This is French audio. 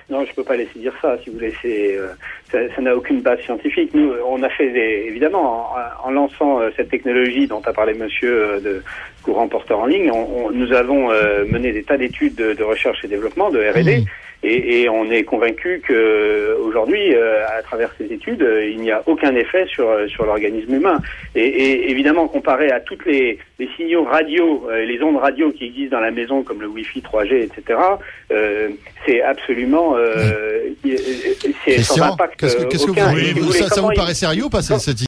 Non, je peux pas laisser dire ça. Si vous voulez, ça n'a aucune base scientifique. Nous, on a fait évidemment en lançant cette technologie dont a parlé Monsieur de courant porteur en ligne. Nous avons mené des tas d'études de recherche et développement, de R&D. Et on est convaincu que aujourd'hui, à travers ces études, il n'y a aucun effet sur l'organisme humain. Et évidemment, comparé à toutes les signaux radio, les ondes radio qui existent dans la maison, comme le Wi-Fi 3G, etc., c'est absolument c'est sans impact Qu'est-ce que aucun. ça vous paraît sérieux ou pas cette